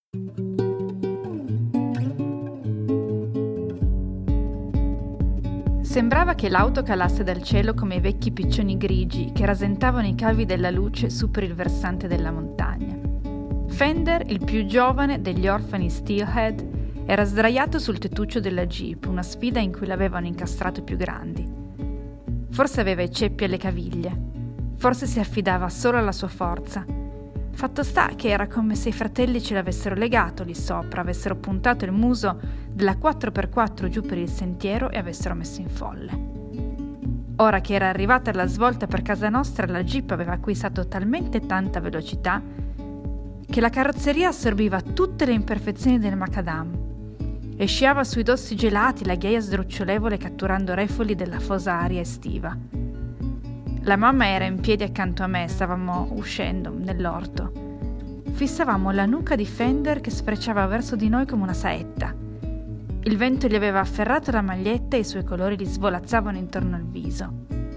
Sembrava che l'auto calasse dal cielo come i vecchi piccioni grigi che rasentavano i cavi della luce su per il versante della montagna. Fender, il più giovane degli orfani Steelhead, era sdraiato sul tettuccio della Jeep, una sfida in cui l'avevano incastrato i più grandi. Forse aveva i ceppi alle caviglie, forse si affidava solo alla sua forza. Fatto sta che era come se i fratelli ce l'avessero legato lì sopra, avessero puntato il muso della 4x4 giù per il sentiero e avessero messo in folle. Ora che era arrivata la svolta per casa nostra, la Jeep aveva acquistato talmente tanta velocità che la carrozzeria assorbiva tutte le imperfezioni del macadam e sciava sui dossi gelati la ghiaia sdrucciolevole catturando refoli della fosa aria estiva. La mamma era in piedi accanto a me, stavamo uscendo nell'orto. Fissavamo la nuca di Fender che sfrecciava verso di noi come una saetta. Il vento gli aveva afferrato la maglietta e i suoi colori gli svolazzavano intorno al viso.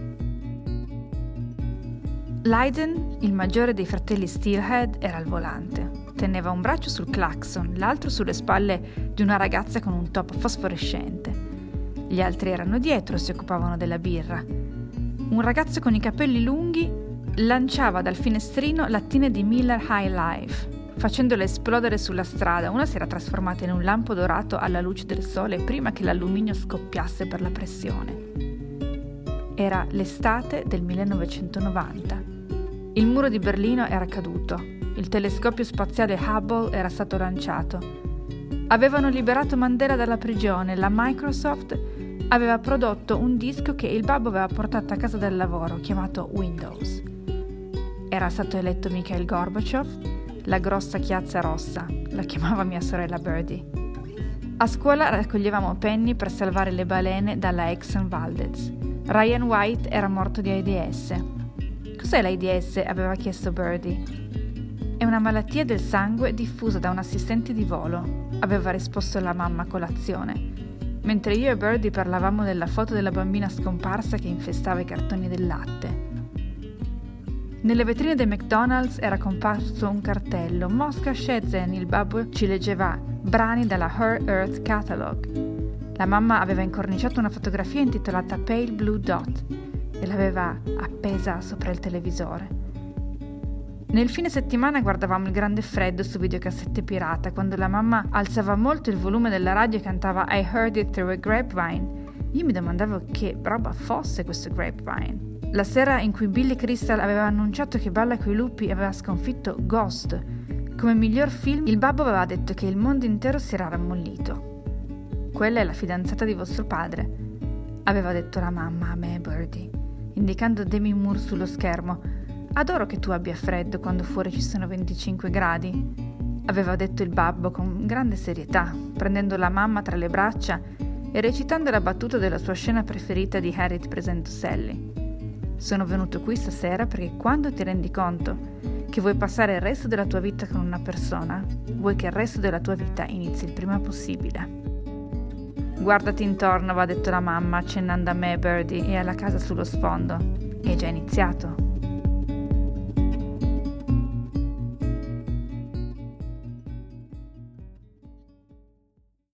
Leiden, il maggiore dei fratelli Steelhead, era al volante. Teneva un braccio sul clacson, l'altro sulle spalle di una ragazza con un top fosforescente. Gli altri erano dietro e si occupavano della birra. Un ragazzo con i capelli lunghi lanciava dal finestrino lattine di Miller High Life, facendole esplodere sulla strada. Una si era trasformata in un lampo dorato alla luce del sole prima che l'alluminio scoppiasse per la pressione. Era l'estate del 1990. Il muro di Berlino era caduto. Il telescopio spaziale Hubble era stato lanciato. Avevano liberato Mandela dalla prigione. La Microsoft aveva prodotto un disco che il babbo aveva portato a casa dal lavoro, chiamato Windows. Era stato eletto Mikhail Gorbachev, la grossa chiazza rossa, la chiamava mia sorella Birdie. A scuola raccoglievamo penny per salvare le balene dalla Exxon Valdez. Ryan White era morto di AIDS. Cos'è l'AIDS? Aveva chiesto Birdie. È una malattia del sangue diffusa da un assistente di volo, aveva risposto la mamma a colazione, mentre io e Birdie parlavamo della foto della bambina scomparsa che infestava i cartoni del latte. Nelle vetrine dei McDonald's era comparso un cartello. Mosca Shenzhen, il babbo ci leggeva brani dalla Her Earth Catalog. La mamma aveva incorniciato una fotografia intitolata Pale Blue Dot e l'aveva appesa sopra il televisore. Nel fine settimana guardavamo Il Grande Freddo su videocassette pirata, quando la mamma alzava molto il volume della radio e cantava I Heard It Through a Grapevine. Io mi domandavo che roba fosse questo Grapevine. La sera in cui Billy Crystal aveva annunciato che Balla coi lupi aveva sconfitto Ghost come miglior film, il babbo aveva detto che il mondo intero si era rammollito. Quella è la fidanzata di vostro padre, aveva detto la mamma a me e Birdie, indicando Demi Moore sullo schermo. Adoro che tu abbia freddo quando fuori ci sono 25 gradi, aveva detto il babbo con grande serietà, prendendo la mamma tra le braccia e recitando la battuta della sua scena preferita di Harriet presento Sally. Sono venuto qui stasera perché quando ti rendi conto che vuoi passare il resto della tua vita con una persona, vuoi che il resto della tua vita inizi il prima possibile. Guardati intorno, aveva detto la mamma, accennando a me e Birdie e alla casa sullo sfondo. È già iniziato.